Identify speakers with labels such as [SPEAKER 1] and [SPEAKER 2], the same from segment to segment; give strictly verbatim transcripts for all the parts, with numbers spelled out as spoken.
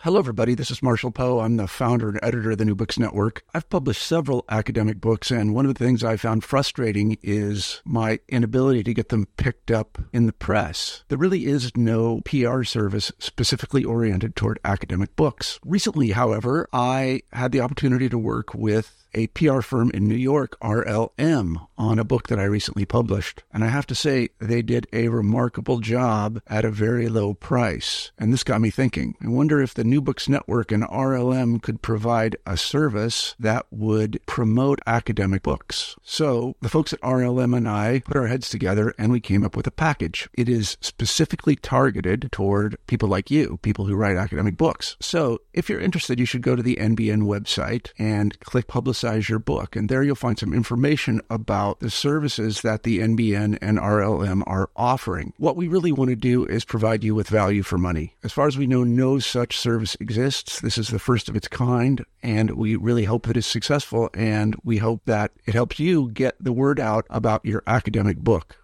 [SPEAKER 1] Hello, everybody. This is Marshall Poe. I'm the founder and editor of the New Books Network. I've published several academic books, and one of the things I found frustrating is my inability to get them picked up in the press. There really is no P R service specifically oriented toward academic books. Recently, however, I had the opportunity to work with a P R firm in New York, R L M, on a book that I recently published. And I have to say, they did a remarkable job at a very low price. And this got me thinking. I wonder if the New Books Network and R L M could provide a service that would promote academic books. So the folks at R L M and I put our heads together and we came up with a package. It is specifically targeted toward people like you, people who write academic books. So if you're interested, you should go to the N B N website and click Publicize your book. And there you'll find some information about the services that the N B N and R L M are offering. What we really want to do is provide you with value for money. As far as we know, no such service exists. This is the first of its kind, and we really hope that it's successful, and we hope that it helps you get the word out about your academic book.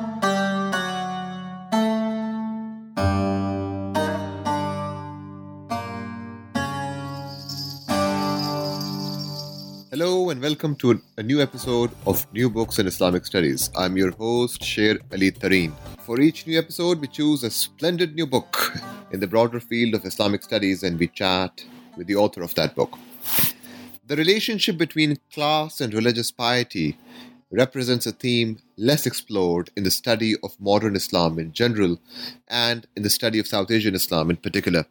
[SPEAKER 2] Hello and welcome to a new episode of New Books in Islamic Studies. I'm your host, Sher Ali Tareen. For each new episode, we choose a splendid new book in the broader field of Islamic studies and we chat with the author of that book. The relationship between class and religious piety represents a theme less explored in the study of modern Islam in general and in the study of South Asian Islam in particular.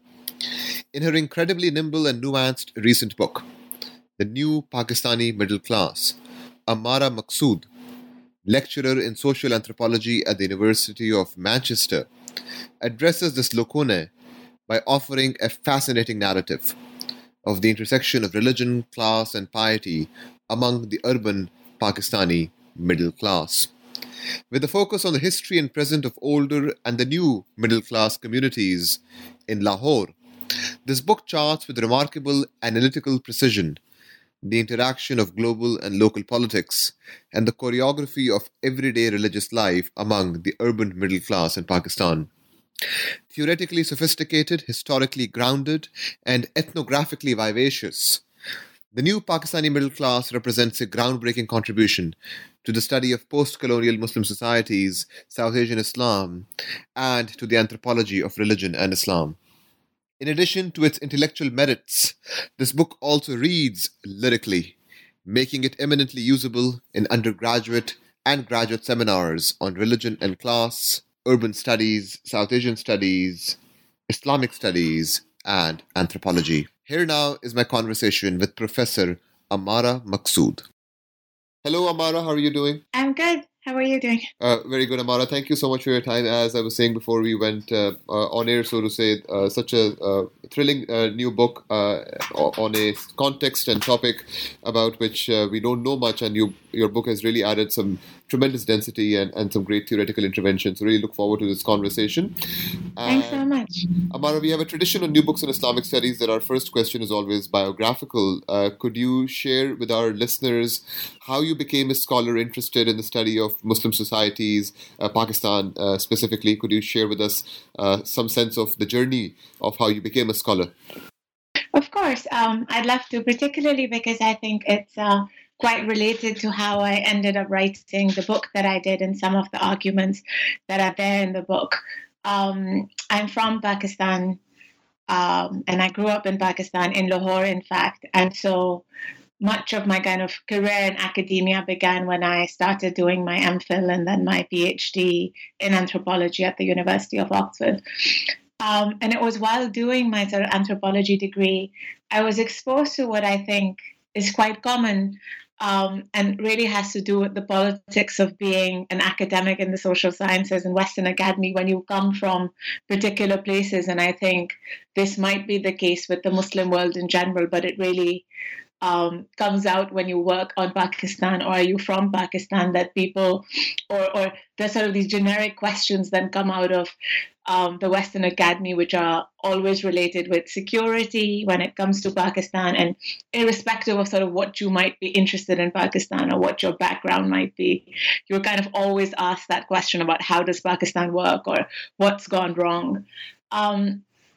[SPEAKER 2] In her incredibly nimble and nuanced recent book, The New Pakistani Middle Class, Ammara Maqsood, lecturer in social anthropology at the University of Manchester, addresses this lacuna by offering a fascinating narrative of the intersection of religion, class, and piety among the urban Pakistani middle class. With a focus on the history and present of older and the new middle class communities in Lahore, this book charts with remarkable analytical precision the interaction of global and local politics, and the choreography of everyday religious life among the urban middle class in Pakistan. Theoretically sophisticated, historically grounded, and ethnographically vivacious, The New Pakistani Middle Class represents a groundbreaking contribution to the study of post-colonial Muslim societies, South Asian Islam, and to the anthropology of religion and Islam. In addition to its intellectual merits, this book also reads lyrically, making it eminently usable in undergraduate and graduate seminars on religion and class, urban studies, South Asian studies, Islamic studies, and anthropology. Here now is my conversation with Professor Ammara Maqsood. Hello, Ammara. How are you doing?
[SPEAKER 3] I'm good. How are you doing?
[SPEAKER 2] Uh, very good, Ammara. Thank you so much for your time. As I was saying before we went uh, uh, on air, so to say, uh, such a uh, thrilling uh, new book uh, on a context and topic about which uh, we don't know much, and you, your book has really added some tremendous density and, and some great theoretical interventions. So really look forward to this conversation.
[SPEAKER 3] Thanks so much.
[SPEAKER 2] Ammara, we have a tradition on New Books in Islamic Studies that our first question is always biographical. Uh, could you share with our listeners how you became a scholar interested in the study of Muslim societies, uh, Pakistan uh, specifically? Could you share with us uh, some sense of the journey of how you became a scholar?
[SPEAKER 3] Of course. Um, I'd love to, particularly because I think it's uh, quite related to how I ended up writing the book that I did and some of the arguments that are there in the book. Um, I'm from Pakistan, um, and I grew up in Pakistan, in Lahore, in fact. And so much of my kind of career in academia began when I started doing my MPhil and then my PhD in anthropology at the University of Oxford. Um, and it was while doing my sort of anthropology degree, I was exposed to what I think is quite common um, and really has to do with the politics of being an academic in the social sciences and Western academy when you come from particular places. And I think this might be the case with the Muslim world in general, but it really Um, comes out when you work on Pakistan, or are you from Pakistan, that people, or, or there's sort of these generic questions that come out of um, the Western academy, which are always related with security when it comes to Pakistan, and irrespective of sort of what you might be interested in Pakistan or what your background might be, you're kind of always asked that question about how does Pakistan work or what's gone wrong. Um,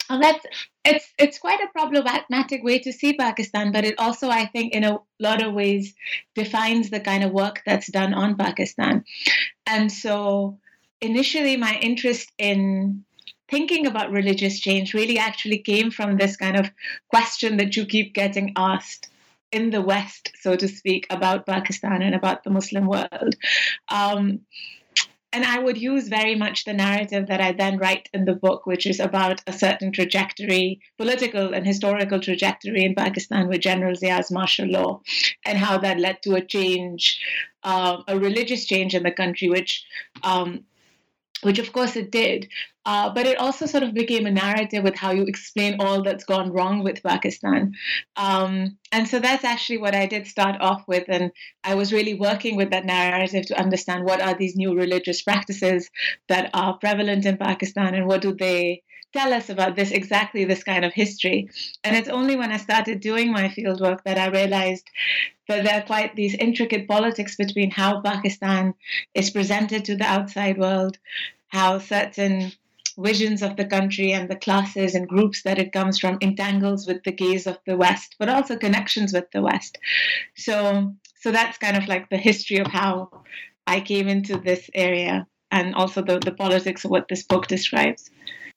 [SPEAKER 3] Well, that's it's it's quite a problematic way to see Pakistan, but it also, I think, in a lot of ways, defines the kind of work that's done on Pakistan. And so, initially, my interest in thinking about religious change really actually came from this kind of question that you keep getting asked in the West, so to speak, about Pakistan and about the Muslim world. Um, And I would use very much the narrative that I then write in the book, which is about a certain trajectory, political and historical trajectory in Pakistan with General Zia's martial law, and how that led to a change, uh, a religious change in the country, which um, which of course it did. Uh, but it also sort of became a narrative with how you explain all that's gone wrong with Pakistan. Um, and so that's actually what I did start off with. And I was really working with that narrative to understand what are these new religious practices that are prevalent in Pakistan and what do they tell us about this, exactly this kind of history. And it's only when I started doing my fieldwork that I realized that there are quite these intricate politics between how Pakistan is presented to the outside world, how certain visions of the country and the classes and groups that it comes from entangles with the gaze of the West, but also connections with the West. So, so that's kind of like the history of how I came into this area, and also the, the politics of what this book describes.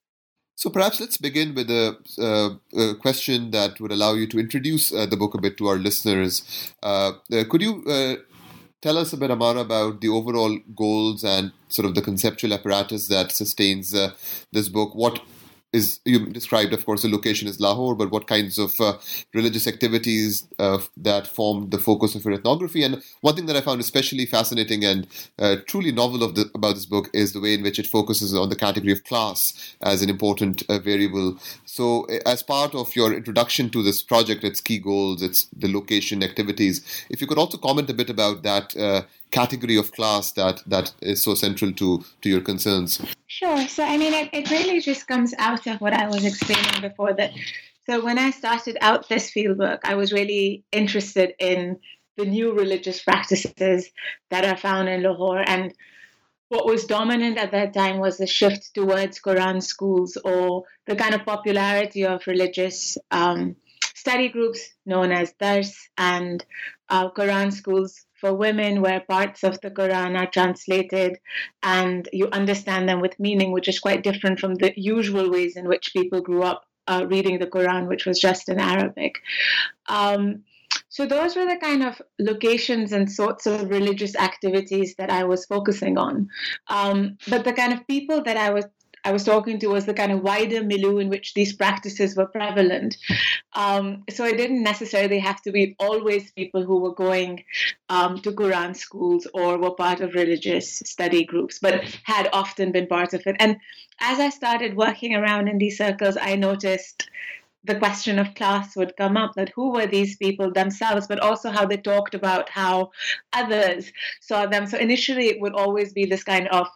[SPEAKER 2] So perhaps let's begin with a, uh, a question that would allow you to introduce uh, the book a bit to our listeners. Uh, uh, could you uh, tell us a bit, Amara, about the overall goals and sort of the conceptual apparatus that sustains uh, this book? What is, you described, of course, the location is Lahore, but what kinds of uh, religious activities uh, that formed the focus of your ethnography? And one thing that I found especially fascinating and uh, truly novel of the, about this book is the way in which it focuses on the category of class as an important uh, variable. So as part of your introduction to this project, its key goals, its the location, activities, if you could also comment a bit about that uh, category of class that, that is so central to, to your concerns.
[SPEAKER 3] Sure. So, I mean, it, it really just comes out of what I was explaining before. That so when I started out this fieldwork, I was really interested in the new religious practices that are found in Lahore. And what was dominant at that time was the shift towards Quran schools, or the kind of popularity of religious um, study groups known as Dars, and uh, Quran schools for women, where parts of the Quran are translated and you understand them with meaning, which is quite different from the usual ways in which people grew up uh, reading the Quran, which was just in Arabic. Um, so those were the kind of locations and sorts of religious activities that I was focusing on. Um, but the kind of people that I was I was talking to was the kind of wider milieu in which these practices were prevalent. Um, so it didn't necessarily have to be always people who were going um, to Quran schools or were part of religious study groups, but had often been part of it. And as I started working around in these circles, I noticed the question of class would come up, that who were these people themselves, but also how they talked about how others saw them. So initially it would always be this kind of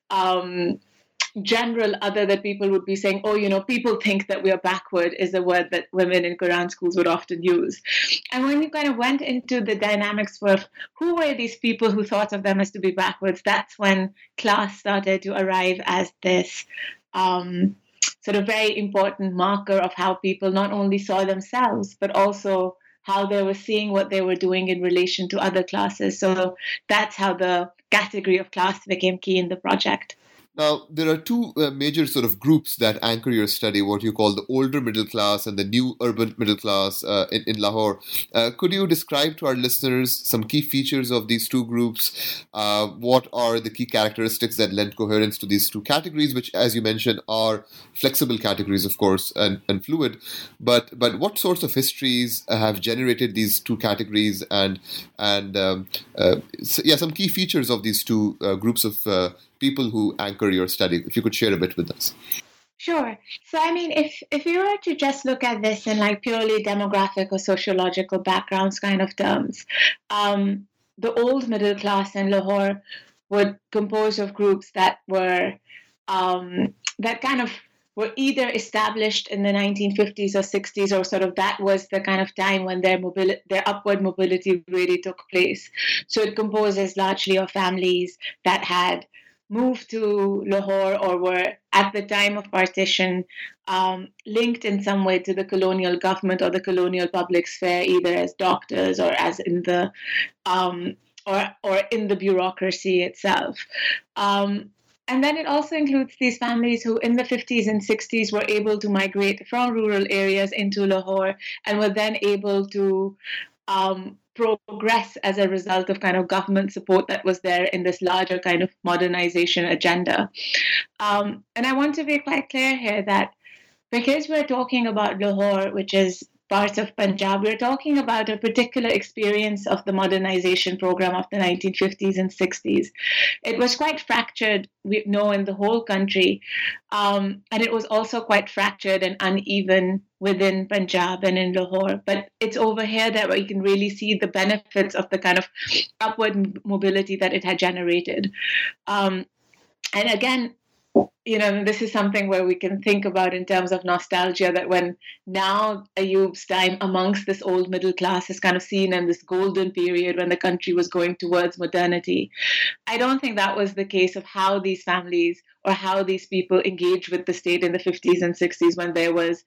[SPEAKER 3] um, general other that people would be saying, oh, you know, people think that we are backward, is a word that women in Quran schools would often use. And when you kind of went into the dynamics of who were these people who thought of them as to be backwards, that's when class started to arrive as this um, sort of very important marker of how people not only saw themselves, but also how they were seeing what they were doing in relation to other classes. So that's how the category of class became key in the project.
[SPEAKER 2] Now, there are two uh, major sort of groups that anchor your study, what you call the older middle class and the new urban middle class uh, in, in Lahore. Uh, could you describe to our listeners some key features of these two groups? Uh, what are the key characteristics that lend coherence to these two categories, which, as you mentioned, are flexible categories, of course, and, and fluid. But but what sorts of histories have generated these two categories, and, and um, uh, so, yeah, some key features of these two uh, groups of uh, people who anchor your study, if you could share a bit with us.
[SPEAKER 3] Sure. So, I mean, if, if you were to just look at this in like purely demographic or sociological backgrounds kind of terms, um, the old middle class in Lahore would compose of groups that were, um, that kind of were either established in the nineteen fifties or sixties, or sort of that was the kind of time when their mobility, their upward mobility really took place. So it composes largely of families that had moved to Lahore or were at the time of partition um, linked in some way to the colonial government or the colonial public sphere, either as doctors or as in the um, or or in the bureaucracy itself. Um, and then it also includes these families who, in the fifties and sixties, were able to migrate from rural areas into Lahore and were then able to um, progress as a result of kind of government support that was there in this larger kind of modernization agenda. Um, and I want to be quite clear here that because we're talking about Lahore, which is part of Punjab, we're talking about a particular experience of the modernization program of the nineteen fifties and sixties. It was quite fractured, we know, in the whole country. Um, and it was also quite fractured and uneven within Punjab and in Lahore. But it's over here that we can really see the benefits of the kind of upward mobility that it had generated. Um, and again, you know, this is something where we can think about in terms of nostalgia, that when now Ayub's time amongst this old middle class is kind of seen in this golden period when the country was going towards modernity, I don't think that was the case of how these families or how these people engaged with the state in the fifties and sixties, when there was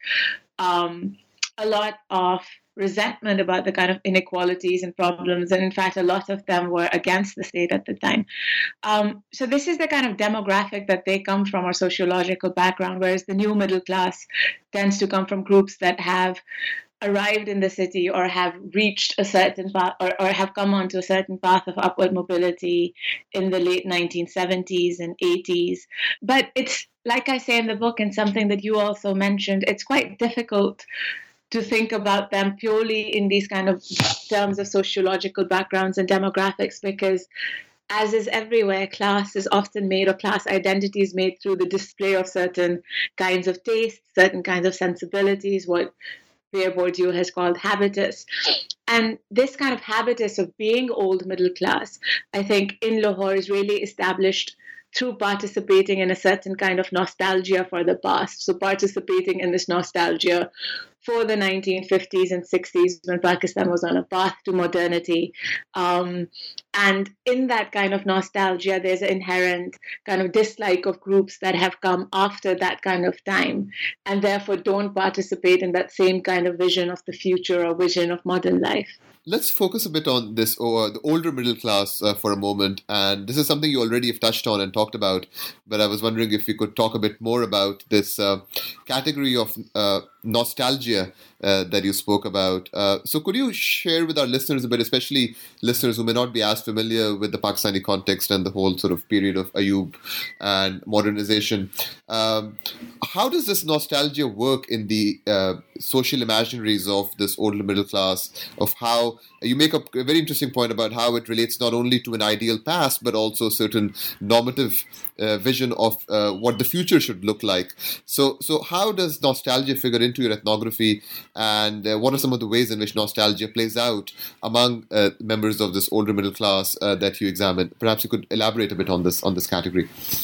[SPEAKER 3] um, a lot of resentment about the kind of inequalities and problems. And in fact, a lot of them were against the state at the time. Um, so this is the kind of demographic that they come from, or sociological background, whereas the new middle class tends to come from groups that have arrived in the city or have reached a certain path, or, or have come onto a certain path of upward mobility in the late nineteen seventies and eighties. But it's, like I say in the book, and something that you also mentioned, it's quite difficult to think about them purely in these kind of terms of sociological backgrounds and demographics, because as is everywhere, class is often made, or class identity is made through the display of certain kinds of tastes, certain kinds of sensibilities, what Pierre Bourdieu has called habitus. And this kind of habitus of being old middle class, I think in Lahore is really established through participating in a certain kind of nostalgia for the past. So participating in this nostalgia for the nineteen fifties and sixties, when Pakistan was on a path to modernity. Um, and in that kind of nostalgia, there's an inherent kind of dislike of groups that have come after that kind of time, and therefore don't participate in that same kind of vision of the future or vision of modern life.
[SPEAKER 2] Let's focus a bit on this, or the older middle class uh, for a moment. And this is something you already have touched on and talked about, but I was wondering if we could talk a bit more about this uh, category of uh, nostalgia uh, that you spoke about. Uh, so could you share with our listeners a bit, especially listeners who may not be as familiar with the Pakistani context and the whole sort of period of Ayub and modernization, um, how does this nostalgia work in the uh, social imaginaries of this older middle class, of how you make a very interesting point about how it relates not only to an ideal past, but also a certain normative uh, vision of uh, what the future should look like. So, so how does nostalgia figure into your ethnography, and uh, what are some of the ways in which nostalgia plays out among uh, members of this older middle class uh, that you examine? Perhaps you could elaborate a bit on this on this category.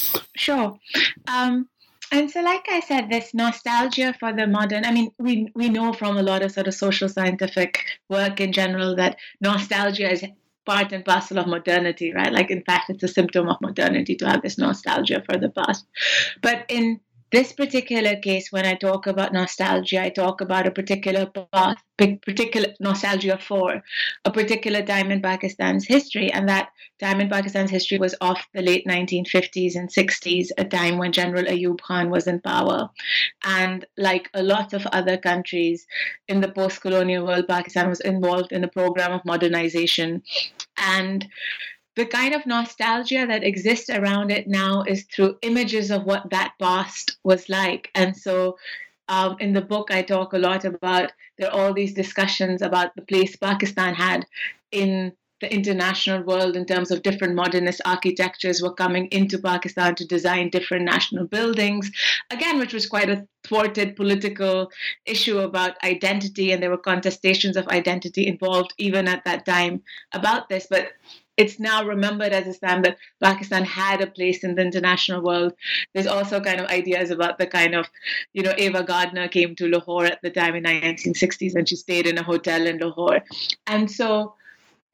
[SPEAKER 3] Sure. Um, And so, like I said, this nostalgia for the modern, I mean, we we know from a lot of sort of social scientific work in general that nostalgia is part and parcel of modernity, right? Like, in fact, it's a symptom of modernity to have this nostalgia for the past. But in this particular case, when I talk about nostalgia, I talk about a particular path, particular nostalgia for a particular time in Pakistan's history. And that time in Pakistan's history was of the late nineteen fifties and sixties, a time when General Ayub Khan was in power. And like a lot of other countries in the post-colonial world, Pakistan was involved in a program of modernization. And the kind of nostalgia that exists around it now is through images of what that past was like. And so um, in the book, I talk a lot about, there are all these discussions about the place Pakistan had in the international world in terms of different modernist architectures were coming into Pakistan to design different national buildings, again, which was quite a thwarted political issue about identity. And there were contestations of identity involved even at that time about this. But it's now remembered as a time that Pakistan had a place in the international world. There's also kind of ideas about the kind of, you know, Ava Gardner came to Lahore at the time in nineteen sixties, and she stayed in a hotel in Lahore. And so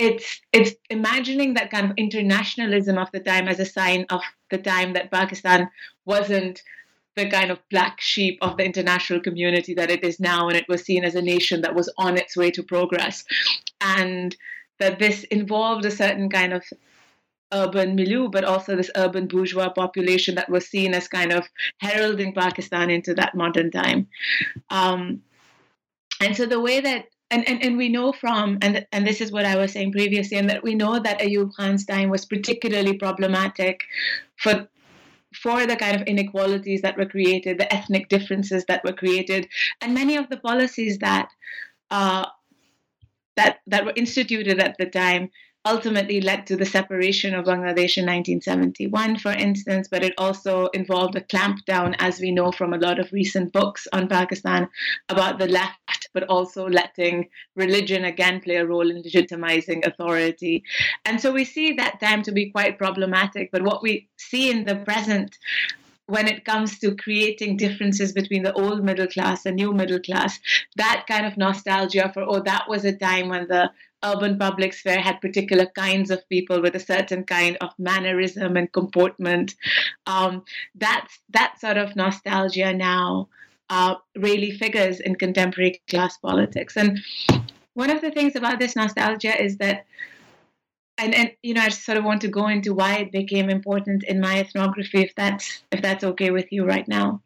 [SPEAKER 3] it's it's imagining that kind of internationalism of the time as a sign of the time that Pakistan wasn't the kind of black sheep of the international community that it is now, and it was seen as a nation that was on its way to progress, and that this involved a certain kind of urban milieu, but also this urban bourgeois population that was seen as kind of heralding Pakistan into that modern time. Um, and so the way that, and, and, and we know from, and, and this is what I was saying previously, and that we know that Ayub Khan's time was particularly problematic for for the kind of inequalities that were created, the ethnic differences that were created, and many of the policies that uh, that that were instituted at the time ultimately led to the separation of Bangladesh in nineteen seventy-one, for instance, but it also involved a clampdown, as we know from a lot of recent books on Pakistan, about the left, but also letting religion again play a role in legitimizing authority. And so we see that time to be quite problematic, but what we see in the present when it comes to creating differences between the old middle class and new middle class, that kind of nostalgia for, oh, that was a time when the urban public sphere had particular kinds of people with a certain kind of mannerism and comportment. Um, that's, that sort of nostalgia now uh, really figures in contemporary class politics. And one of the things about this nostalgia is that, and, and you know, I sort of want to go into why it became important in my ethnography, if that's if that's okay with you right now.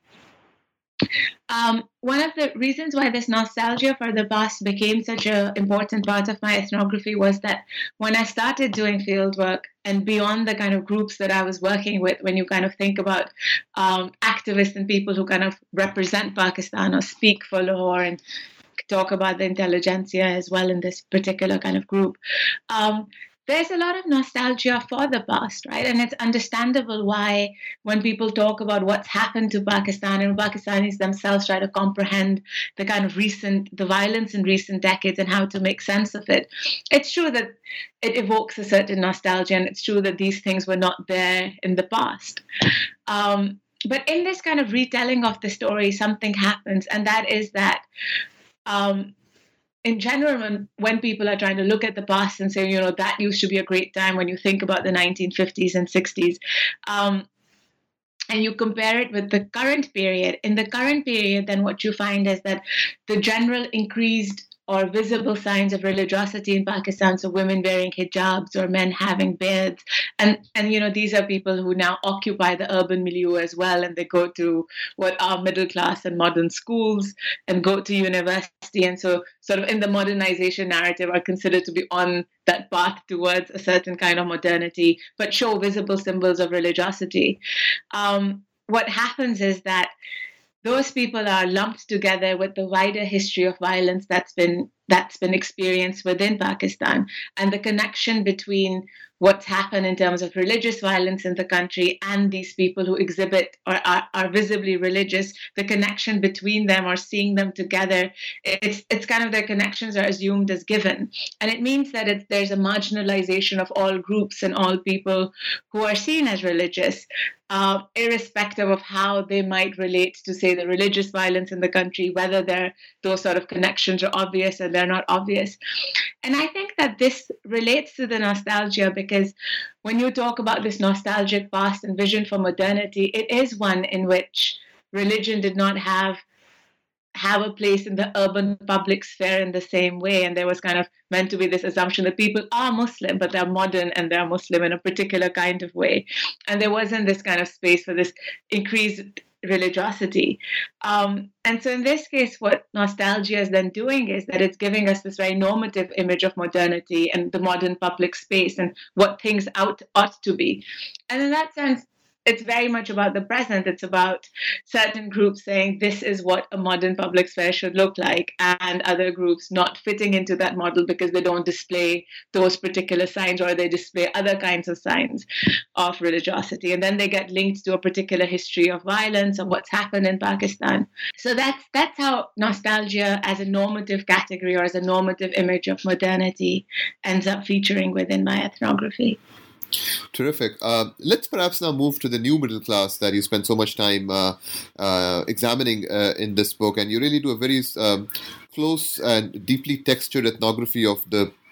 [SPEAKER 3] Um, one of the reasons why this nostalgia for the past became such an important part of my ethnography was that when I started doing field work, and beyond the kind of groups that I was working with, when you kind of think about um, activists and people who kind of represent Pakistan or speak for Lahore and talk about the intelligentsia as well in this particular kind of group, um, there's a lot of nostalgia for the past, right? And it's understandable why when people talk about what's happened to Pakistan and Pakistanis themselves try to comprehend the kind of recent, the violence in recent decades and how to make sense of it, it's true that it evokes a certain nostalgia, and it's true that these things were not there in the past. Um, but in this kind of retelling of the story, something happens, and that is that um, in general, when, when people are trying to look at the past and say, you know, that used to be a great time when you think about the nineteen fifties and sixties, um, and you compare it with the current period, in the current period, then what you find is that the general increased or visible signs of religiosity in Pakistan, so women wearing hijabs or men having beards. And, and you know, these are people who now occupy the urban milieu as well, and they go to what are middle class and modern schools and go to university. And so sort of in the modernization narrative are considered to be on that path towards a certain kind of modernity, but show visible symbols of religiosity. Um, what happens is that those people are lumped together with the wider history of violence that's been that's been experienced within Pakistan, and the connection between what's happened in terms of religious violence in the country and these people who exhibit or are, are visibly religious, the connection between them or seeing them together, it's it's kind of their connections are assumed as given. And it means that it's, there's a marginalization of all groups and all people who are seen as religious, uh, irrespective of how they might relate to, say, the religious violence in the country, whether they're, those sort of connections are obvious or they're not obvious. And I think that this relates to the nostalgia, because when you talk about this nostalgic past and vision for modernity, it is one in which religion did not have have a place in the urban public sphere in the same way. And there was kind of meant to be this assumption that people are Muslim, but they're modern and they're Muslim in a particular kind of way. And there wasn't this kind of space for this increased religiosity. Um, and so in this case, what nostalgia is then doing is that it's giving us this very normative image of modernity and the modern public space and what things out ought to be. And in that sense, it's very much about the present. It's about certain groups saying this is what a modern public sphere should look like, and other groups not fitting into that model because they don't display those particular signs, or they display other kinds of signs of religiosity. And then they get linked to a particular history of violence or what's happened in Pakistan. So that's that's how nostalgia as a normative category or as a normative image of modernity ends up featuring within my ethnography.
[SPEAKER 2] Terrific. Uh, let's perhaps now move to the new middle class that you spend so much time uh, uh, examining uh, in this book. And you really do a very um, close and deeply textured ethnography of the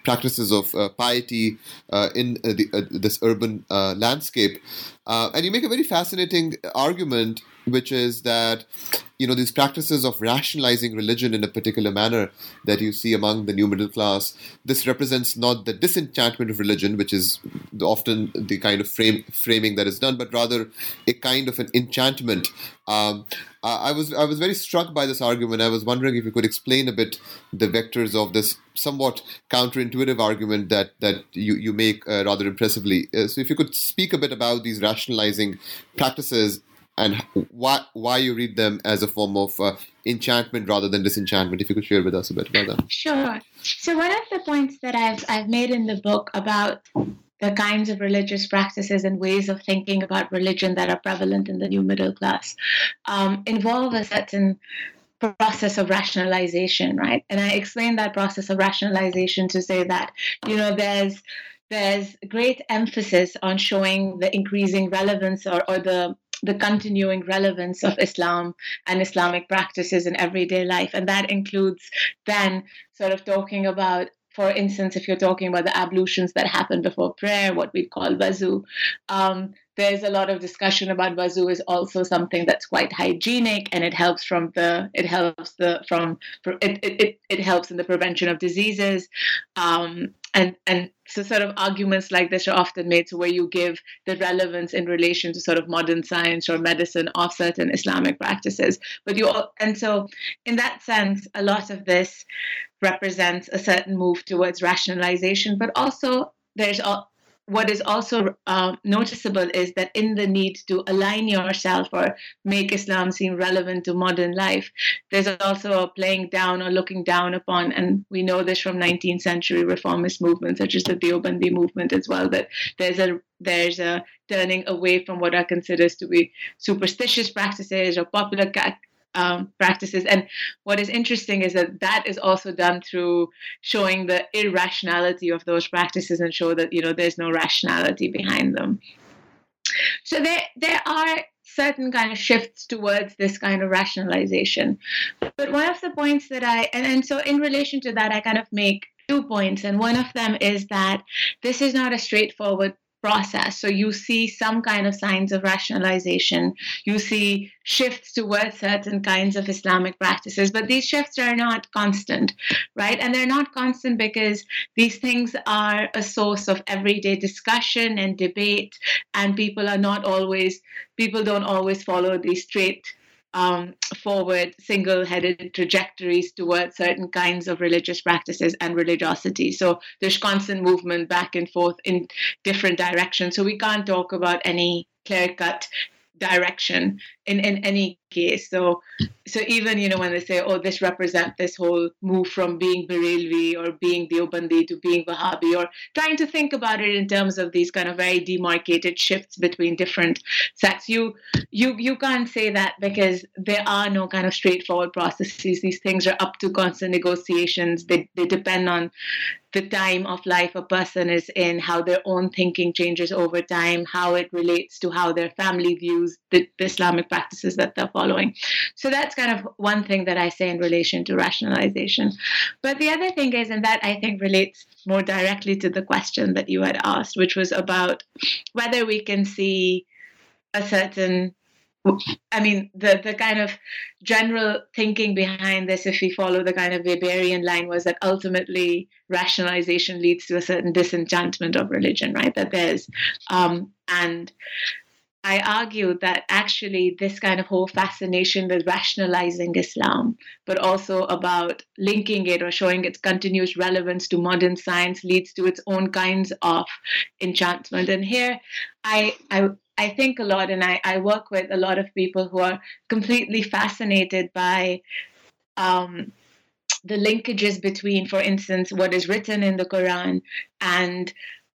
[SPEAKER 2] practices of uh, piety uh, in uh, the, uh, this urban uh, landscape. Uh, and you make a very fascinating argument, which is that, you know, these practices of rationalizing religion in a particular manner that you see among the new middle class, this represents not the disenchantment of religion, which is often the kind of frame, framing that is done, but rather a kind of an enchantment. Um, I was I was very struck by this argument. I was wondering if you could explain a bit the vectors of this somewhat counterintuitive argument that that you, you make uh, rather impressively. Uh, so if you could speak a bit about these rationalizing practices and why why you read them as a form of uh, enchantment rather than disenchantment, if you could share with us a bit about that.
[SPEAKER 3] Sure. So one of the points that I've I've made in the book about the kinds of religious practices and ways of thinking about religion that are prevalent in the new middle class um, involve a certain process of rationalization, right? And I explain that process of rationalization to say that, you know, there's there's great emphasis on showing the increasing relevance or, or the the continuing relevance of Islam and Islamic practices in everyday life. And that includes then sort of talking about, for instance, if you're talking about the ablutions that happen before prayer, what we call wuzu, um, there's a lot of discussion about wuzu is also something that's quite hygienic, and it helps from the it helps the from it it, it helps in the prevention of diseases, um, and and so sort of arguments like this are often made to where you give the relevance in relation to sort of modern science or medicine of certain Islamic practices. But you and so in that sense, a lot of this represents a certain move towards rationalization, but also there's all. What is also uh, noticeable is that in the need to align yourself or make Islam seem relevant to modern life, there's also a playing down or looking down upon, and we know this from nineteenth century reformist movements such as the Deobandi movement as well, that there's a there's a turning away from what are considered to be superstitious practices or popular ca- Um, practices. And what is interesting is that that is also done through showing the irrationality of those practices and show that, you know, there's no rationality behind them. So there, there are certain kind of shifts towards this kind of rationalization. But one of the points that I, and, and so in relation to that, I kind of make two points. And one of them is that this is not a straightforward process. So you see some kind of signs of rationalization. You see shifts towards certain kinds of Islamic practices, but these shifts are not constant, right? And they're not constant because these things are a source of everyday discussion and debate, and people are not always, people don't always follow these straight Um, forward, single-headed trajectories towards certain kinds of religious practices and religiosity. So there's constant movement back and forth in different directions. So we can't talk about any clear-cut direction in, in any case. So so even, you know, when they say, oh, this represents this whole move from being Barelvi or being Deobandi to being Wahhabi, or trying to think about it in terms of these kind of very demarcated shifts between different sects, you you you can't say that because there are no kind of straightforward processes. These things are up to constant negotiations. They they depend on the time of life a person is in, how their own thinking changes over time, how it relates to how their family views the, the Islamic practices that they're following. So that's kind of one thing that I say in relation to rationalization. But the other thing is, and that I think relates more directly to the question that you had asked, which was about whether we can see a certain, I mean, the, the kind of general thinking behind this, if we follow the kind of Weberian line, was that ultimately rationalization leads to a certain disenchantment of religion, right? That there's, um, and I argue that actually this kind of whole fascination with rationalizing Islam, but also about linking it or showing its continuous relevance to modern science, leads to its own kinds of enchantment. And here I, I I think a lot, and I, I work with a lot of people who are completely fascinated by um, the linkages between, for instance, what is written in the Quran and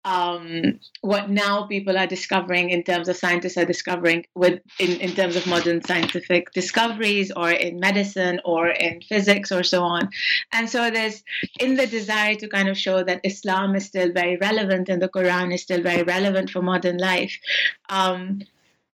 [SPEAKER 3] um, what now people are discovering in terms of scientists are discovering with in, in terms of modern scientific discoveries, or in medicine or in physics or so on. And so there's, in the desire to kind of show that Islam is still very relevant and the Quran is still very relevant for modern life, um,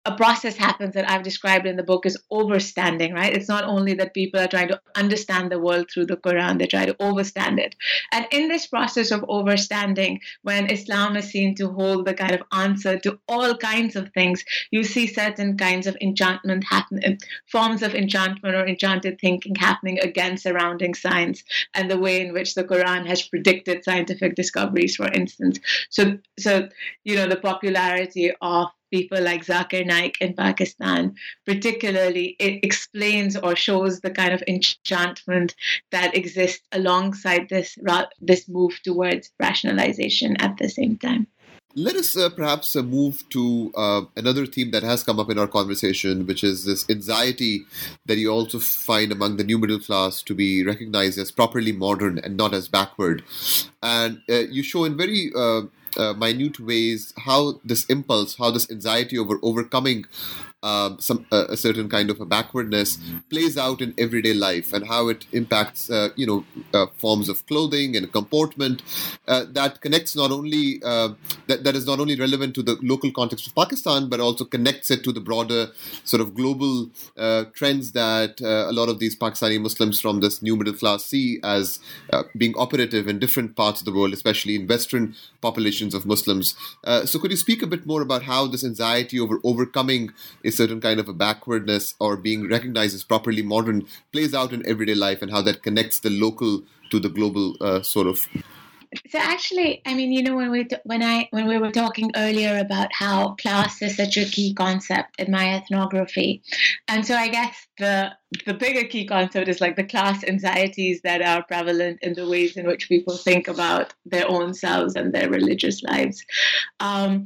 [SPEAKER 3] a process happens that I've described in the book is overstanding, right? It's not only that people are trying to understand the world through the Quran, they try to overstand it. And in this process of overstanding, when Islam is seen to hold the kind of answer to all kinds of things, you see certain kinds of enchantment happen, forms of enchantment or enchanted thinking happening again surrounding science and the way in which the Quran has predicted scientific discoveries, for instance. So, so you know, the popularity of people like Zakir Naik in Pakistan, particularly, it explains or shows the kind of enchantment that exists alongside this, this move towards rationalization at the same time.
[SPEAKER 2] Let us uh, perhaps uh, move to uh, another theme that has come up in our conversation, which is this anxiety that you also find among the new middle class to be recognized as properly modern and not as backward. And uh, you show in very uh, uh, minute ways how this impulse, how this anxiety over overcoming Uh, some uh, a certain kind of a backwardness plays out in everyday life, and how it impacts uh, you know uh, forms of clothing and comportment uh, that connects not only uh, that, that is not only relevant to the local context of Pakistan, but also connects it to the broader sort of global uh, trends that uh, a lot of these Pakistani Muslims from this new middle class see as uh, being operative in different parts of the world, especially in Western populations of Muslims. Uh, so could you speak a bit more about how this anxiety over overcoming a certain kind of a backwardness or being recognized as properly modern plays out in everyday life, and how that connects the local to the global uh, sort of?
[SPEAKER 3] So actually, I mean, you know, when we when I when we were talking earlier about how class is such a key concept in my ethnography, and so I guess the the bigger key concept is like the class anxieties that are prevalent in the ways in which people think about their own selves and their religious lives, um,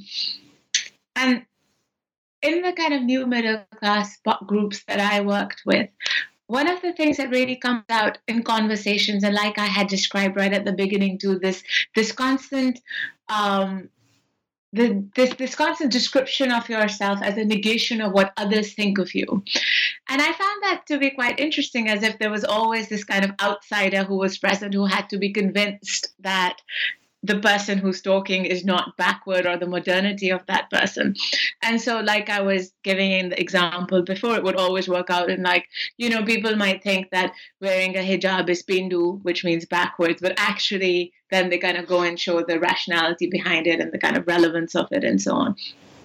[SPEAKER 3] and in the kind of new middle class groups that I worked with, one of the things that really comes out in conversations, and like I had described right at the beginning too, this this constant um, the, this this constant description of yourself as a negation of what others think of you. And I found that to be quite interesting, as if there was always this kind of outsider who was present who had to be convinced that the person who's talking is not backward, or the modernity of that person. And so, like I was giving in the example before, it would always work out in, like, you know, people might think that wearing a hijab is Pindu, which means backwards, but actually then they kind of go and show the rationality behind it and the kind of relevance of it and so on.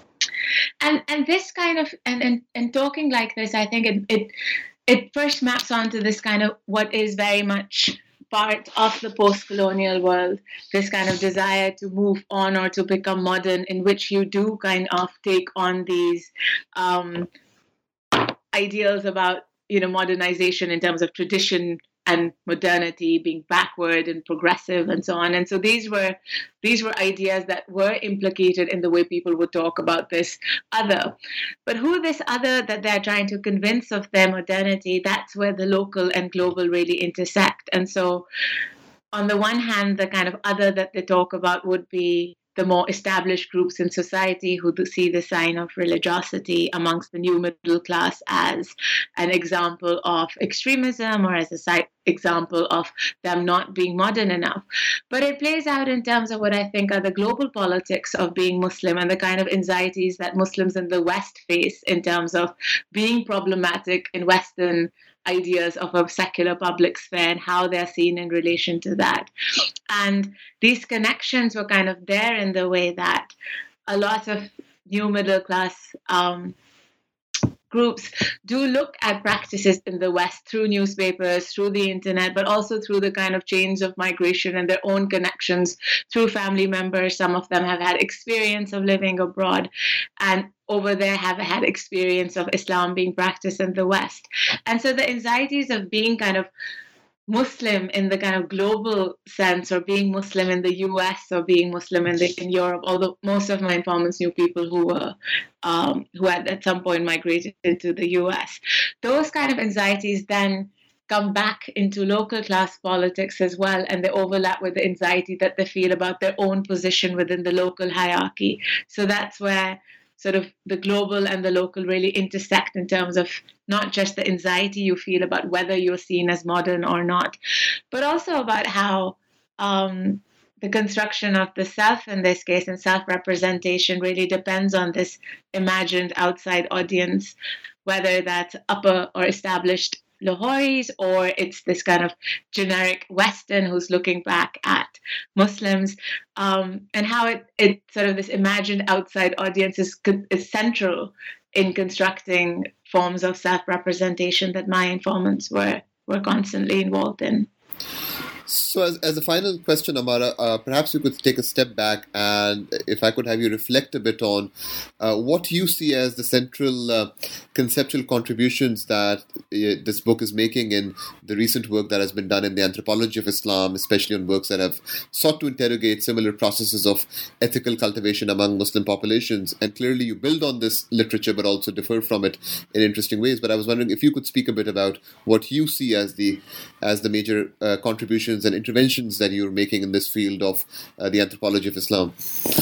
[SPEAKER 3] And and this kind of, and, and, and talking like this, I think it, it, it first maps onto this kind of what is very much part of the post-colonial world, this kind of desire to move on or to become modern, in which you do kind of take on these um, ideals about, you know, modernization in terms of tradition and modernity being backward and progressive and so on. And so these were these were ideas that were implicated in the way people would talk about this other. But who this other that they're trying to convince of their modernity, that's where the local and global really intersect. And so on the one hand, the kind of other that they talk about would be the more established groups in society who see the sign of religiosity amongst the new middle class as an example of extremism, or as a side example of them not being modern enough. But it plays out in terms of what I think are the global politics of being Muslim, and the kind of anxieties that Muslims in the West face in terms of being problematic in Western ideas of a secular public sphere and how they're seen in relation to that. And these connections were kind of there in the way that a lot of new middle class um, groups do look at practices in the West through newspapers, through the internet, but also through the kind of chains of migration and their own connections through family members. Some of them have had experience of living abroad, and over there have had experience of Islam being practiced in the West. And so the anxieties of being kind of Muslim in the kind of global sense, or being Muslim in the U S, or being Muslim in, the, in Europe, although most of my informants knew people who were um, who had at some point migrated into the U S. Those kind of anxieties then come back into local class politics as well, and they overlap with the anxiety that they feel about their own position within the local hierarchy. So that's where sort of the global and the local really intersect in terms of not just the anxiety you feel about whether you're seen as modern or not, but also about how um, the construction of the self in this case and self-representation really depends on this imagined outside audience, whether that's upper or established Lahoris, or it's this kind of generic Western who's looking back at Muslims, um, and how it, it sort of this imagined outside audience is, is central in constructing forms of self-representation that my informants were, were constantly involved in.
[SPEAKER 2] So as, as a final question, Amara, uh, perhaps you could take a step back and if I could have you reflect a bit on uh, what you see as the central uh, conceptual contributions that uh, this book is making in the recent work that has been done in the anthropology of Islam, especially on works that have sought to interrogate similar processes of ethical cultivation among Muslim populations. And clearly you build on this literature but also differ from it in interesting ways. But I was wondering if you could speak a bit about what you see as the, as the major uh, contributions and interventions that you're making in this field of uh, the anthropology of Islam.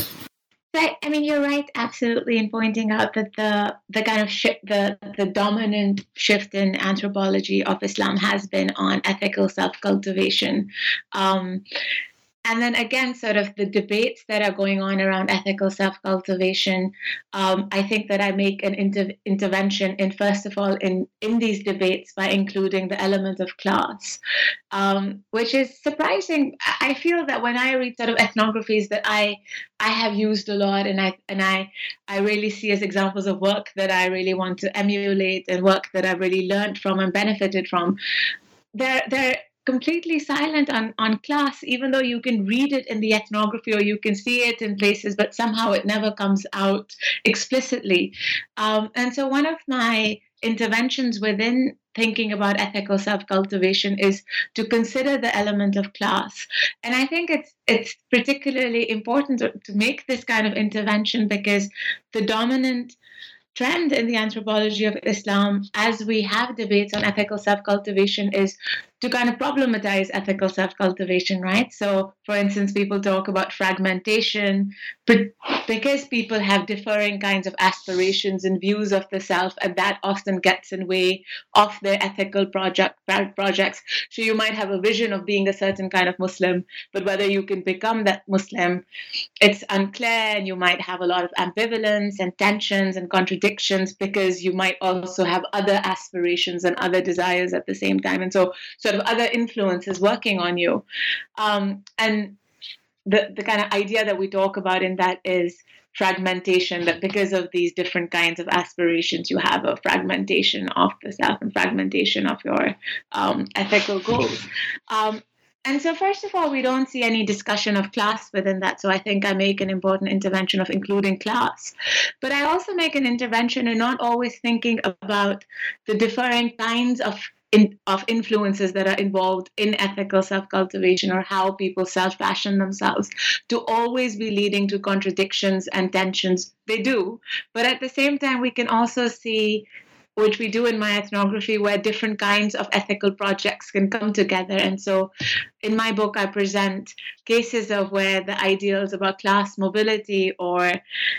[SPEAKER 3] I, I mean, you're right, absolutely, in pointing out that the the kind of shift, the the dominant shift in anthropology of Islam has been on ethical self-cultivation. Um, And then again, sort of the debates that are going on around ethical self-cultivation, um, I think that I make an inter- intervention in, first of all, in, in these debates by including the element of class, um, which is surprising. I feel that when I read sort of ethnographies that I I have used a lot and I and I, I really see as examples of work that I really want to emulate and work that I've really learned from and benefited from, they're, they're completely silent on, on class, even though you can read it in the ethnography or you can see it in places, but somehow it never comes out explicitly. Um, and so one of my interventions within thinking about ethical self-cultivation is to consider the element of class. And I think it's it's particularly important to, to make this kind of intervention because the dominant trend in the anthropology of Islam, as we have debates on ethical self-cultivation, is to kind of problematize ethical self-cultivation, right? So, for instance, people talk about fragmentation because people have differing kinds of aspirations and views of the self, and that often gets in the way of their ethical project projects. So you might have a vision of being a certain kind of Muslim, but whether you can become that Muslim, it's unclear, and you might have a lot of ambivalence and tensions and contradictions because you might also have other aspirations and other desires at the same time. And so sort of other influences working on you. Um, and the, the kind of idea that we talk about in that is fragmentation, that because of these different kinds of aspirations, you have a fragmentation of the self and fragmentation of your um, ethical goals. Um, and so first of all, we don't see any discussion of class within that. So I think I make an important intervention of including class. But I also make an intervention in not always thinking about the differing kinds of In, of influences that are involved in ethical self-cultivation or how people self-fashion themselves to always be leading to contradictions and tensions. They do. But at the same time, we can also see, which we do in my ethnography, where different kinds of ethical projects can come together. And so in my book, I present cases of where the ideals about class mobility or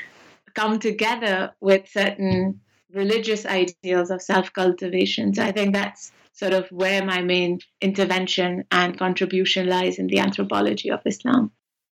[SPEAKER 3] come together with certain religious ideals of self-cultivation. So I think that's sort of where my main intervention and contribution lies in the anthropology of Islam.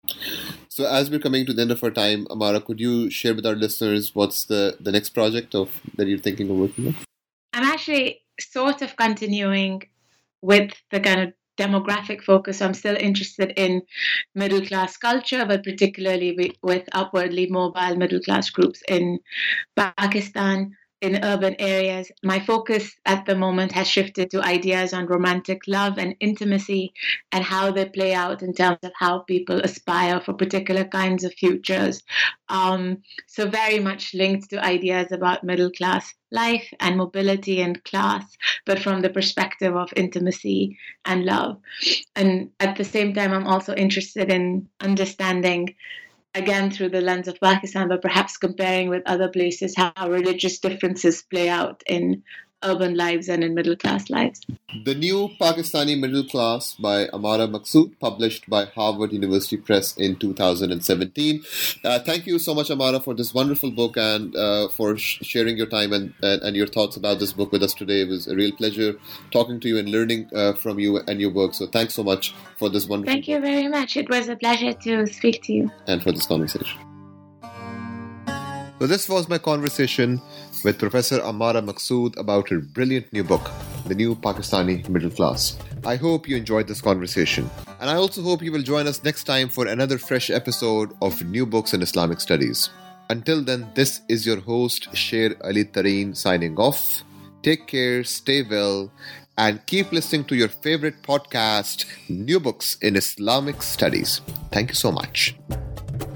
[SPEAKER 2] So as we're coming to the end of our time, Amara, could you share with our listeners what's the, the next project of that you're thinking of working on?
[SPEAKER 3] I'm actually sort of continuing with the kind of demographic focus. I'm still interested in middle-class culture, but particularly with upwardly mobile middle-class groups in Pakistan, in urban areas. My focus at the moment has shifted to ideas on romantic love and intimacy and how they play out in terms of how people aspire for particular kinds of futures. Um, so very much linked to ideas about middle-class life and mobility and class, but from the perspective of intimacy and love. And at the same time, I'm also interested in understanding, again, through the lens of Pakistan, but perhaps comparing with other places, how religious differences play out in urban lives and in middle class lives.
[SPEAKER 2] The New Pakistani Middle Class by Amara Maqsood, published by Harvard University Press in two thousand seventeen. Uh, thank you so much, Amara, for this wonderful book and uh, for sh- sharing your time and, and, and your thoughts about this book with us today. It was a real pleasure talking to you and learning uh, from you and your work. So thanks so much for this wonderful
[SPEAKER 3] Thank you very much. It was a pleasure to speak to you.
[SPEAKER 2] And for this conversation. So this was my conversation with Professor Amara Maqsood about her brilliant new book, The New Pakistani Middle Class. I hope you enjoyed this conversation. And I also hope you will join us next time for another fresh episode of New Books in Islamic Studies. Until then, this is your host, Sher Ali Tareen, signing off. Take care, stay well, and keep listening to your favorite podcast, New Books in Islamic Studies. Thank you so much.